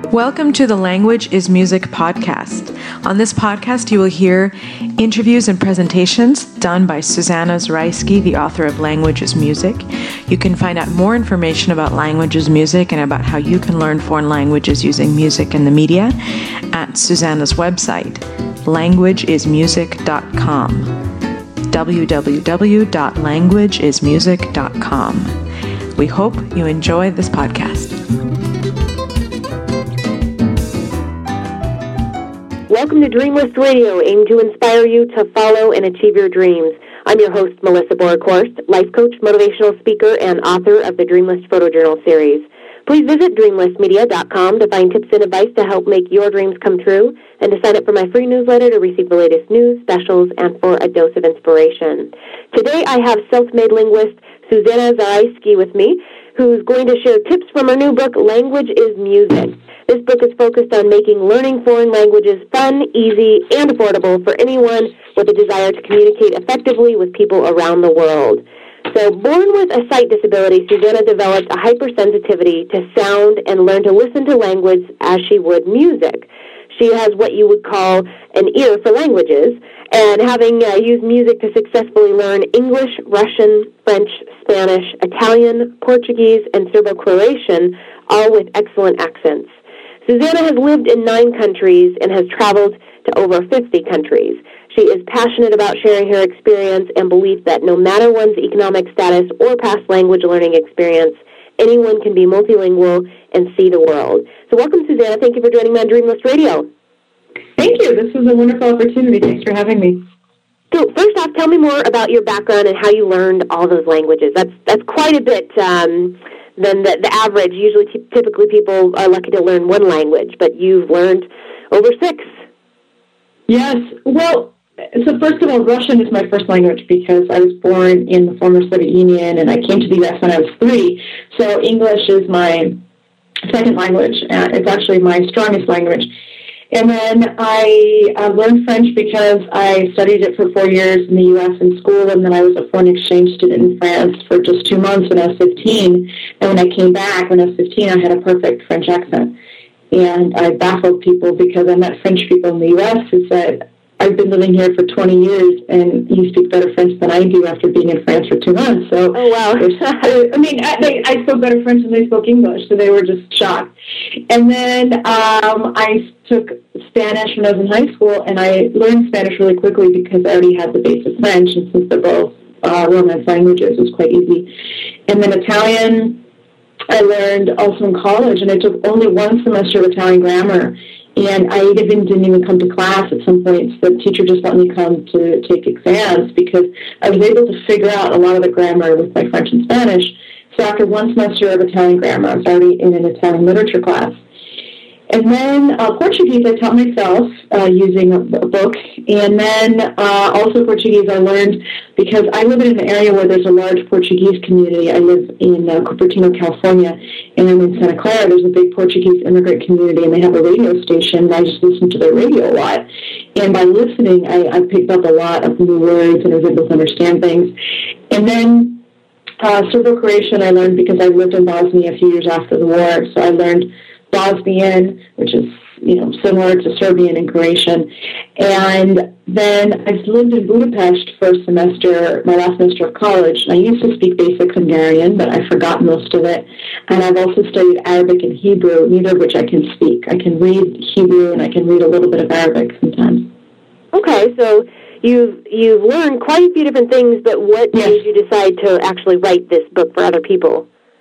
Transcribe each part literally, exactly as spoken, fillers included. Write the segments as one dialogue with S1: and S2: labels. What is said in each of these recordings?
S1: Welcome to the Language is Music podcast. On this podcast, you will hear interviews and presentations done by Susanna Zarajski, the author of Language is Music. You can find out more information about Language is Music and about how you can learn foreign languages using music in the media at Susanna's website, language is music dot com, w w w dot language is music dot com. We hope you enjoy this podcast.
S2: Welcome to Dreamlist Radio, aimed to inspire you to follow and achieve your dreams. I'm your host, Melissa Borakhorst, life coach, motivational speaker, and author of the Dreamlist Photojournal series. Please visit dreamlist media dot com to find tips and advice to help make your dreams come true, and to sign up for my free newsletter to receive the latest news, specials, and for a dose of inspiration. Today I have self-made linguist Susanna Zarajski with me, who's going to share tips from her new book, Language is Music. This book is focused on making learning foreign languages fun, easy, and affordable for anyone with a desire to communicate effectively with people around the world. So, born with a sight disability, Susanna developed a hypersensitivity to sound and learned to listen to language as she would music. She has what you would call an ear for languages, and having uh, used music to successfully learn English, Russian, French, Spanish, Italian, Portuguese, and Serbo-Croatian, all with excellent accents. Susanna has lived in nine countries and has traveled to over fifty countries. She is passionate about sharing her experience and believes that no matter one's economic status or past language learning experience, anyone can be multilingual and see the world. So welcome, Susanna. Thank you for joining me on Dreamlist Radio.
S3: Thank you. This was a wonderful opportunity. Thanks for having me.
S2: So first off, tell me more about your background and how you learned all those languages. That's that's quite a bit um, than the, the average. Usually, t- typically people are lucky to learn one language, but you've learned over six.
S3: Yes. Well, so first of all, Russian is my first language because I was born in the former Soviet Union, and I came to the U S when I was three. So English is my second language. Uh, it's actually my strongest language. And then I uh, learned French because I studied it for four years in the U S in school, and then I was a foreign exchange student in France for just two months when I was fifteen. And when I came back, when I was fifteen, I had a perfect French accent. And I baffled people because I met French people in the U S who said, I've been living here for twenty years, and you speak better French than I do after being in France for two months. So,
S2: oh, wow.
S3: I mean, I, they, I spoke better French than they spoke English, so they were just shocked. And then um, I took Spanish when I was in high school, and I learned Spanish really quickly because I already had the base of French, and since they're both uh, Romance languages, it was quite easy. And then Italian, I learned also in college, and I took only one semester of Italian grammar. And I even didn't even come to class at some points. The teacher just let me come to take exams because I was able to figure out a lot of the grammar with my French and Spanish. So after one semester of Italian grammar, I was already in an Italian literature class. And then uh, Portuguese I taught myself uh, using a, a book. And then uh, also Portuguese I learned because I live in an area where there's a large Portuguese community. I live in uh, Cupertino, California, and I'm in Santa Clara. There's a big Portuguese immigrant community, and they have a radio station, and I just listen to their radio a lot. And by listening, I, I picked up a lot of new words, and I was able to understand things. And then uh, Serbo-Croatian I learned because I lived in Bosnia a few years after the war, so I learned Bosnian, which is, you know, similar to Serbian and Croatian. And then I lived in Budapest for a semester, my last semester of college. And I used to speak basic Hungarian, but I forgot most of it. And I've also studied Arabic and Hebrew, neither of which I can speak. I can read Hebrew, and I can read a little bit of Arabic sometimes.
S2: Okay, so you've you've learned quite a few different things, but what yes. made you decide to actually write this book for other people?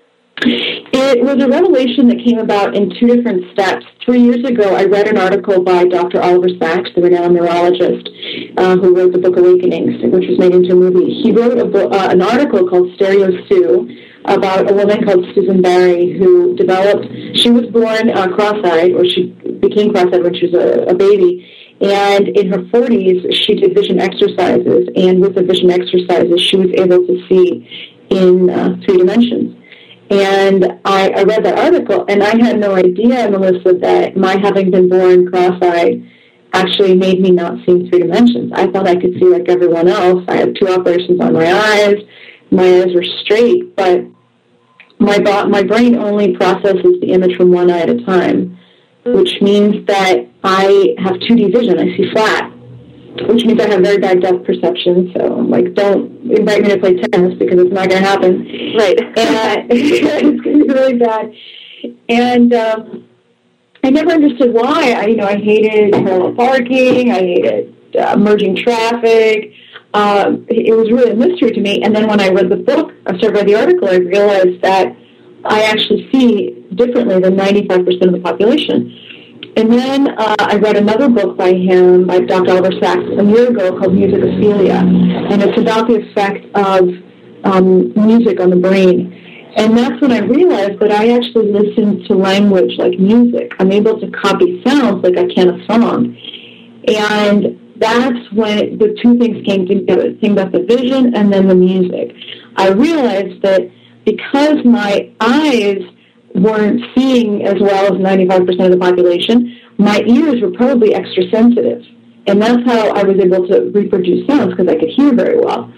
S3: It was a revelation that came about in two different steps. Three years ago, I read an article by Doctor Oliver Sacks, the renowned neurologist, uh, who wrote the book Awakenings, which was made into a movie. He wrote a bo- uh, an article called Stereo Sue about a woman called Susan Barry who developed, she was born uh, cross-eyed, or she became cross-eyed when she was a, a baby, and in her forties, she did vision exercises, and with the vision exercises, she was able to see in uh, three dimensions. And I, I read that article, and I had no idea, Melissa, that my having been born cross-eyed actually made me not see in three dimensions. I thought I could see like everyone else. I had two operations on my eyes. My eyes were straight, but my bo- my brain only processes the image from one eye at a time. which means that I have two D vision. I see flat, which means I have very bad depth perception. So, like, don't invite me to play tennis because it's not going to happen.
S2: Right.
S3: And it's going to be really bad. And um, I never understood why. I, you know, I hated parallel parking. I hated uh, merging traffic. Um, it was really a mystery to me. And then when I read the book, I started read the article, I realized that I actually see differently than ninety-five percent of the population. And then uh, I read another book by him, by Doctor Oliver Sacks, a year ago called Musicophilia. And it's about the effect of um, music on the brain. And that's when I realized that I actually listen to language like music. I'm able to copy sounds like I can a song. And that's when the two things came together, the thing about the vision and then the music. I realized that because my eyes weren't seeing as well as ninety-five percent of the population, my ears were probably extra sensitive. And that's how I was able to reproduce sounds, because I could hear very well.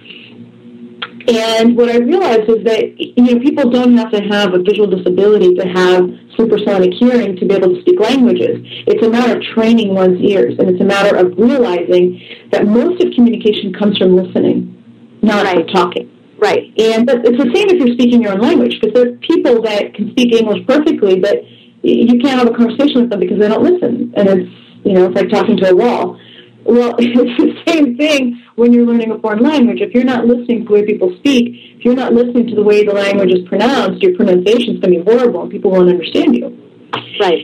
S3: And what I realized is that, you know, people don't have to have a visual disability to have supersonic hearing to be able to speak languages. It's a matter of training one's ears, and it's a matter of realizing that most of communication comes from listening, not
S2: right.
S3: from talking.
S2: Right.
S3: And but it's the same if you're speaking your own language, because there are people that can speak English perfectly, but you can't have a conversation with them because they don't listen. And it's, you know, it's like talking to a wall. Well, it's the same thing when you're learning a foreign language. If you're not listening to the way people speak, if you're not listening to the way the language is pronounced, your pronunciation is going to be horrible and people won't understand you.
S2: Right.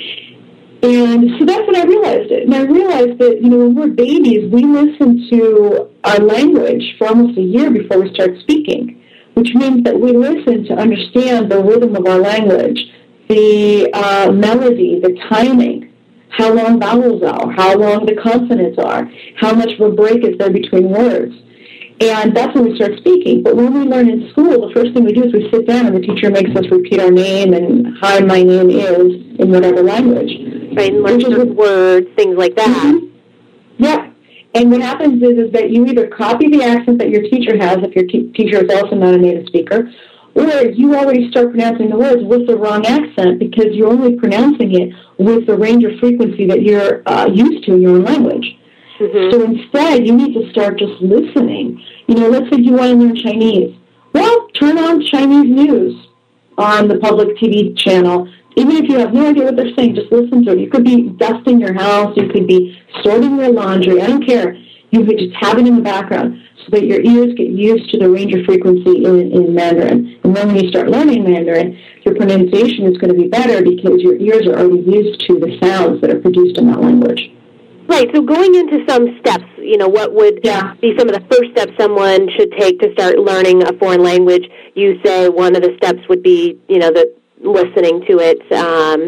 S3: And so that's when I realized it. And I realized that, you know, when we're babies, we listen to our language for almost a year before we start speaking, which means that we listen to understand the rhythm of our language, the uh, melody, the timing, how long vowels are, how long the consonants are, how much of a break is there between words. And that's when we start speaking. But when we learn in school, the first thing we do is we sit down and the teacher makes us repeat our name and hi, my name is, in whatever language.
S2: Right, and learn those words, things like that.
S3: Mm-hmm. Yeah. And what happens is, is that you either copy the accent that your teacher has, if your te- teacher is also not a native speaker, or you already start pronouncing the words with the wrong accent because you're only pronouncing it with the range of frequency that you're uh, used to in your own language. Mm-hmm. So instead, you need to start just listening. You know, let's say you want to learn Chinese. Well, turn on Chinese news on the public T V channel. Even if you have no idea what they're saying, just listen to it. You could be dusting your house. You could be sorting your laundry. I don't care. You could just have it in the background so that your ears get used to the range of frequency in, in Mandarin. And then when you start learning Mandarin, your pronunciation is going to be better because your ears are already used to the sounds that are produced in that language.
S2: Right, so going into some steps, you know, what would
S3: yeah. be
S2: some of the first steps someone should take to start learning a foreign language? You say one of the steps would be, you know, the listening to it. Um,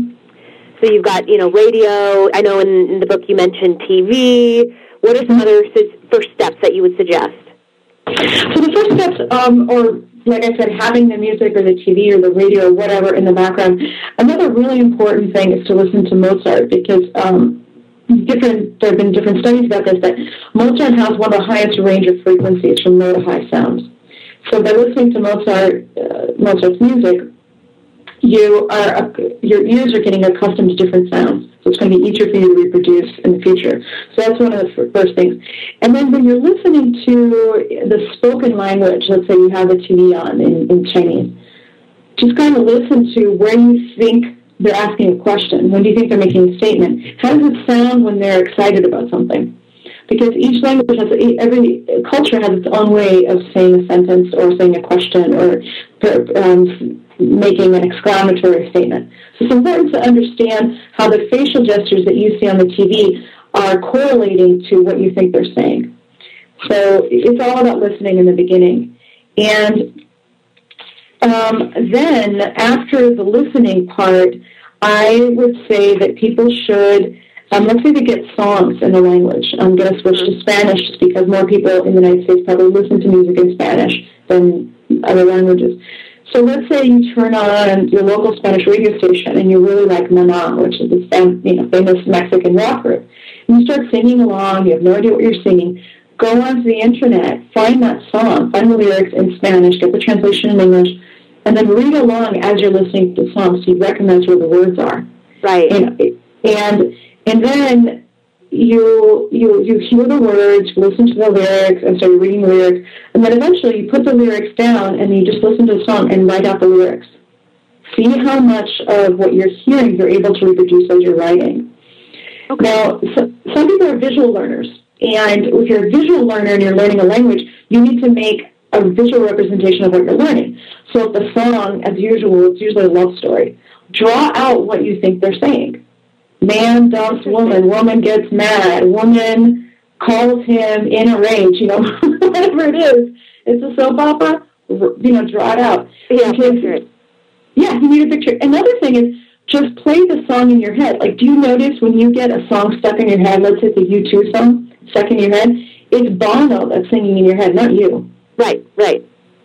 S2: so you've got, you know, radio. I know in, in the book you mentioned T V. What are some other su- first steps that you would suggest?
S3: So the first steps, um, or like I said, having the music or the T V or the radio or whatever in the background. Another really important thing is to listen to Mozart because um, different. there have been different studies about this, that Mozart has one of the highest range of frequencies from low to high sounds. So by listening to Mozart, uh, Mozart's music, you are uh, your ears are getting accustomed to different sounds. So it's going to be easier for you to reproduce in the future. So that's one of the first things. And then when you're listening to the spoken language, let's say you have a T V on in, in Chinese, just kind of listen to where you think they're asking a question. When do you think they're making a statement? How does it sound when they're excited about something? Because each language has, every culture has its own way of saying a sentence or saying a question or um, making an exclamatory statement. So it's important to understand how the facial gestures that you see on the T V are correlating to what you think they're saying. So it's all about listening in the beginning. And um, then after the listening part, I would say that people should, um, let's say they get songs in the language. I'm going to switch to Spanish just because more people in the United States probably listen to music in Spanish than other languages. So let's say you turn on your local Spanish radio station and you really like Maná, which is this you know, famous Mexican rock group. And you start singing along, you have no idea what you're singing. Go onto the internet, find that song, find the lyrics in Spanish, get the translation in English, and then read along as you're listening to the song so you recognize where the words are.
S2: Right.
S3: And And and then you you you hear the words, listen to the lyrics, and start reading the lyrics, and then eventually you put the lyrics down and you just listen to the song and write out the lyrics. See how much of what you're hearing you're able to reproduce as you're writing. Okay. Now, so, some people are visual learners, and if you're a visual learner and you're learning a language, you need to make a visual representation of what you're learning. So if the song, as usual, it's usually a love story, draw out what you think they're saying. Man dumps woman, woman gets mad, woman calls him in a rage, you know, whatever it is. It's a soap opera, you know, draw it out.
S2: Yeah, picture it.
S3: Yeah, you need a picture. Another thing is just play the song in your head. Like, do you notice when you get a song stuck in your head, let's say the U two song stuck in your head, it's Bono that's singing in your head, not you.
S2: Right, right.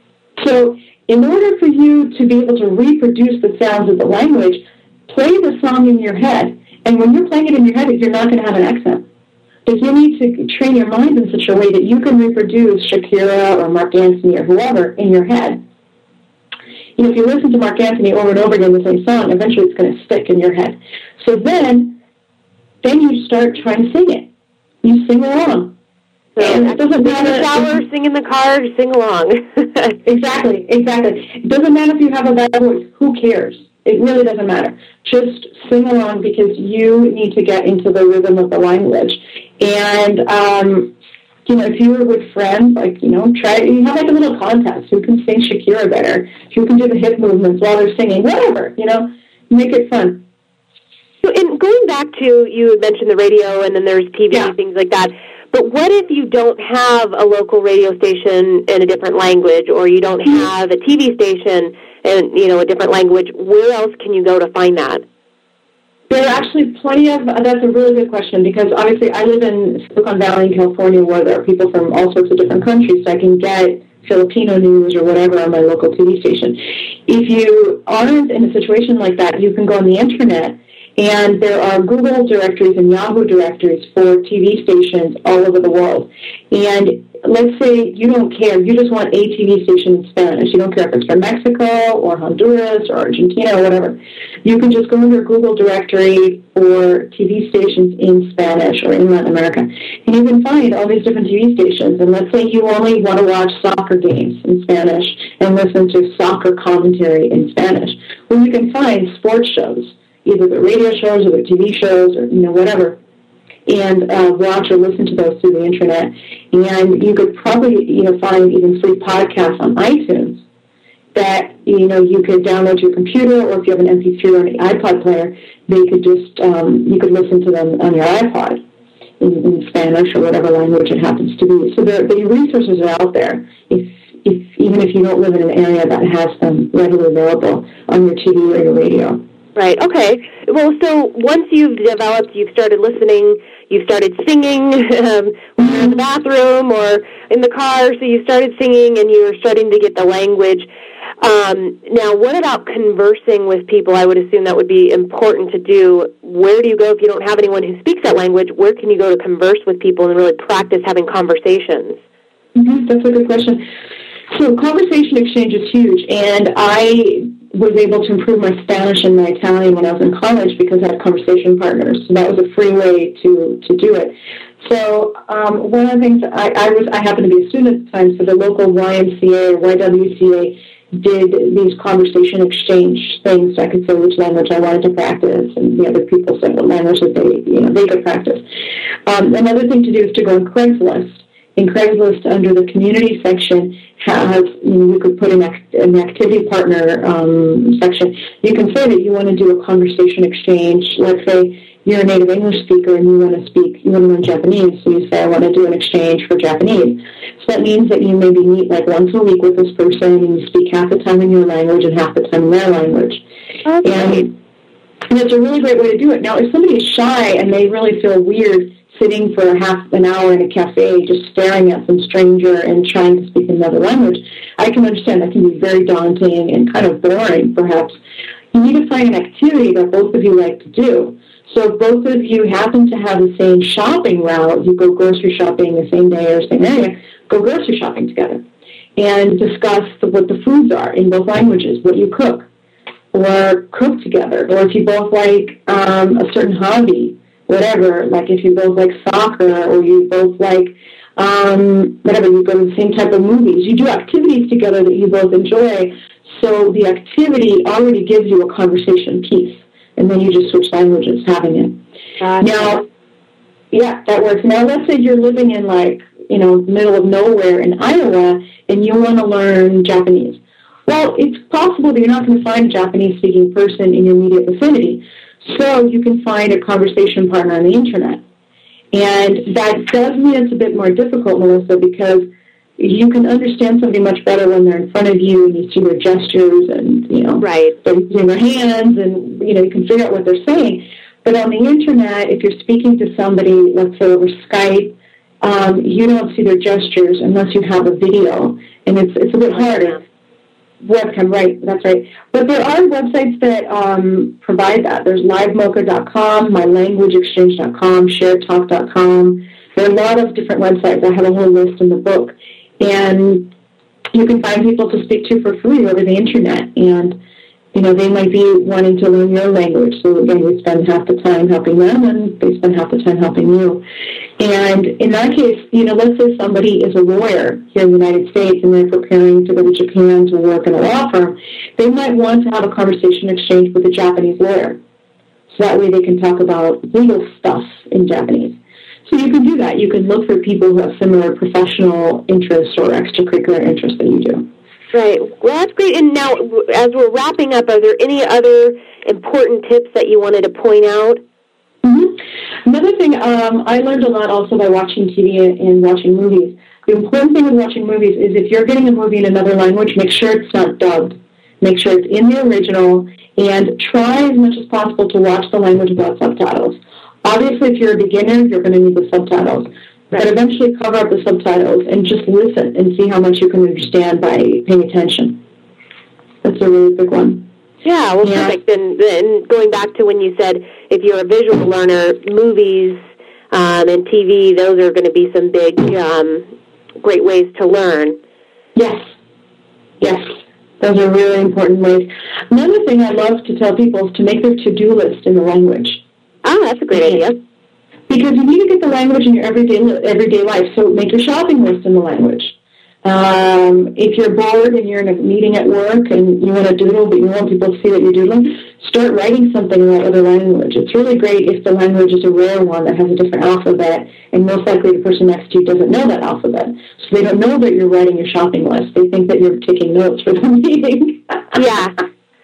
S3: So in order for you to be able to reproduce the sounds of the language, play the song in your head. And when you're playing it in your head, you're not going to have an accent. But you need to train your mind in such a way that you can reproduce Shakira or Mark Anthony or whoever in your head. You know, if you listen to Mark Anthony over and over again the same song, eventually it's going to stick in your head. So then, then you start trying to sing it. You sing along.
S2: So and it doesn't matter. Sing in the shower, sing in the car, sing along.
S3: Exactly, exactly. It doesn't matter if you have a bad voice. Who cares? It really doesn't matter. Just sing along because you need to get into the rhythm of the language. And, um, you know, if you were with friends, like, you know, try, you have like a little contest. Who can sing Shakira better? Who can do the hip movements while they're singing? Whatever, you know, make it fun.
S2: So, and going back to, you had mentioned the radio and then there's T V
S3: yeah.
S2: and things like that. But what if you don't have a local radio station in a different language, or you don't have a T V station in, you know, a different language? Where else can you go to find that?
S3: There are actually plenty of, uh, that's a really good question, because obviously I live in Silicon Valley in California, where there are people from all sorts of different countries, so I can get Filipino news or whatever on my local T V station. If you aren't in a situation like that, you can go on the internet, and there are Google directories and Yahoo directories for T V stations all over the world. And let's say you don't care, you just want a T V station in Spanish. You don't care if it's from Mexico or Honduras or Argentina or whatever. You can just go into your Google directory for T V stations in Spanish or in Latin America. And you can find all these different T V stations. And let's say you only want to watch soccer games in Spanish and listen to soccer commentary in Spanish. Well, you can find sports shows, either the radio shows or the T V shows or, you know, whatever, and uh, watch or listen to those through the internet. And you could probably, you know, find even free podcasts on iTunes that, you know, you could download to your computer, or if you have an M P three or an iPod player, they could just, um, you could listen to them on your iPod in, in Spanish or whatever language it happens to be. So the, the resources are out there, if, if even if you don't live in an area that has them readily available on your T V or your radio.
S2: Right, okay. Well, so once you've developed, you've started listening, you've started singing, um, when you're in the bathroom or in the car, so you started singing and you were starting to get the language. Um, now, what about conversing with people? I would assume that would be important to do. Where do you go if you don't have anyone who speaks that language? Where can you go to converse with people and really practice having conversations?
S3: Mm-hmm, that's a good question. So conversation exchange is huge, and I was able to improve my Spanish and my Italian when I was in college because I had conversation partners. So that was a free way to, to do it. So um, one of the things, I, I was I happened to be a student at the time, so the local Y M C A or Y W C A did these conversation exchange things, so I could say which language I wanted to practice, and the other people said what language that they, you know, they could practice. Um, another thing to do is to go on Craigslist. In Craigslist, under the community section, has, you know, you could put an, act, an activity partner um, section. You can say that you want to do a conversation exchange. Let's say you're a native English speaker and you want to speak, you want to learn Japanese, so you say, I want to do an exchange for Japanese. So that means that you maybe meet like once a week with this person and you speak half the time in your language and half the time in their language. Okay. And, and it's a really great way to do it. Now, if somebody is shy and they really feel weird sitting for half an hour in a cafe just staring at some stranger and trying to speak another language, I can understand that can be very daunting and kind of boring, perhaps. You need to find an activity that both of you like to do. So if both of you happen to have the same shopping route, you go grocery shopping the same day or same area, go grocery shopping together and discuss the, what the foods are in both languages, what you cook. or cook together, or if you both like um, a certain hobby, whatever, like if you both like soccer, or you both like um, whatever, you go to the same type of movies. You do activities together that you both enjoy, so the activity already gives you a conversation piece, and then you just switch languages having it. Gotcha. Now, yeah, that works. Now, let's say you're living in, like, you know, middle of nowhere in Iowa, and you want to learn Japanese. Well, it's possible that you're not going to find a Japanese-speaking person in your immediate vicinity, so you can find a conversation partner on the Internet. And that does mean it's a bit more difficult, Melissa, because you can understand somebody much better when they're in front of you and you see their gestures and, you know,
S2: right.
S3: they're using their hands and, you know, you can figure out what they're saying. But on the Internet, if you're speaking to somebody, let's say over Skype, um, you don't see their gestures unless you have a video, and it's it's a bit harder. Webcam, right, that's right. But there are websites that um, provide that. There's live mocha dot com, my language exchange dot com, shared talk dot com. There are a lot of different websites. I have a whole list in the book. And you can find people to speak to for free over the Internet. And, you know, they might be wanting to learn your language. So, again, you spend half the time helping them, and they spend half the time helping you. And in that case, you know, let's say somebody is a lawyer here in the United States and they're preparing to go to Japan to work in a law firm. They might want to have a conversation exchange with a Japanese lawyer. So that way they can talk about legal stuff in Japanese. So you can do that. You can look for people who have similar professional interests or extracurricular interests that you do.
S2: Right. Well, that's great. And now, as we're wrapping up, are there any other important tips that you wanted to point out?
S3: Mm-hmm. Another thing, um, I learned a lot also by watching T V and watching movies. The important thing with watching movies is if you're getting a movie in another language, make sure it's not dubbed. Make sure it's in the original, and try as much as possible to watch the language without subtitles. Obviously, if you're a beginner, you're going to need the subtitles. Right. But eventually cover up the subtitles and just listen and see how much you can understand by paying attention. That's a really big one.
S2: Yeah, well, yeah. Perfect. And then going back to when you said if you're a visual learner, movies um, and T V, those are going to be some big, um, great ways to learn.
S3: Yes. Yes. Those are really important ways. Another thing I love to tell people is to make their to-do list in the language.
S2: Oh, that's a great idea.
S3: Because you need to get the language in your everyday everyday life. So make your shopping list in the language. Um, if you're bored and you're in a meeting at work and you want to doodle, but you want people to see that you're doodling, start writing something in that other language. It's really great if the language is a rare one that has a different alphabet, and most likely the person next to you doesn't know that alphabet. So they don't know that you're writing your shopping list. They think that you're taking notes for the meeting.
S2: Yeah.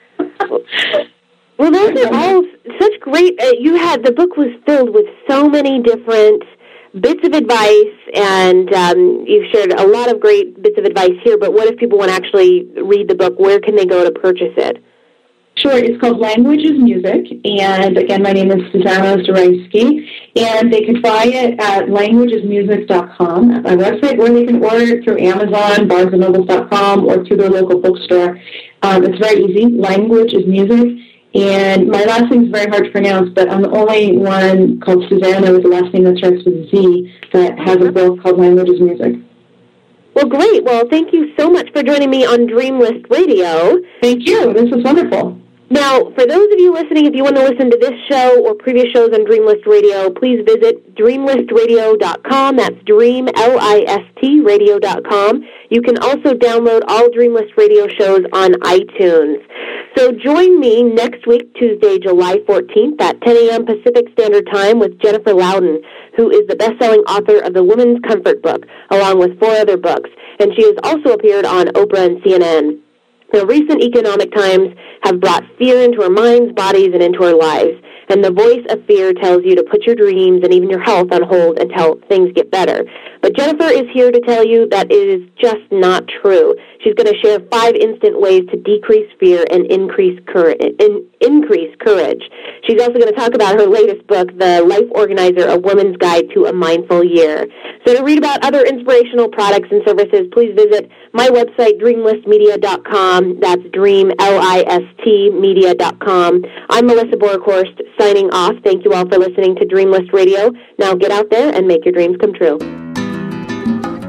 S2: Well, those are all such great, uh, you had, the book was filled with so many different bits of advice, and um, you've shared a lot of great bits of advice here, but what if people want to actually read the book? Where can they go to purchase it?
S3: Sure, it's called Language is Music, and again, my name is Susanna Zaraisky, and they can buy it at language is music dot com, at my website, or they can order it through Amazon, barnes and nobles dot com, or through their local bookstore. Um, it's very easy. Language is Music. And my last name is very hard to pronounce, but I'm the only one called Susanna with the last name that starts with a Z that has a book called Language is Music.
S2: Well, great. Well, thank you so much for joining me on Dreamlist Radio.
S3: Thank you. This was wonderful.
S2: Now, for those of you listening, if you want to listen to this show or previous shows on Dreamlist Radio, please visit dream list radio dot com. That's Dream, L I S T, radio dot com. You can also download all Dreamlist Radio shows on iTunes. So join me next week, Tuesday, July fourteenth at ten a.m. Pacific Standard Time with Jennifer Loudon, who is the best-selling author of the Women's Comfort Book, along with four other books. And she has also appeared on Oprah and C N N. The recent economic times have brought fear into our minds, bodies, and into our lives. And the voice of fear tells you to put your dreams and even your health on hold until things get better. But Jennifer is here to tell you that it is just not true. She's going to share five instant ways to decrease fear and increase courage. In, increase courage. She's also going to talk about her latest book, The Life Organizer, A Woman's Guide to a Mindful Year. So to read about other inspirational products and services, please visit my website, dream list media dot com. That's Dream, L I S T, media dot com. I'm Melissa Borkhorst, signing off. Thank you all for listening to Dreamlist Radio. Now get out there and make your dreams come true.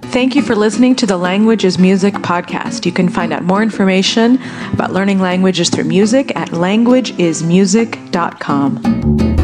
S1: Thank you for listening to the Language is Music podcast. You can find out more information about learning languages through music at language is music dot com.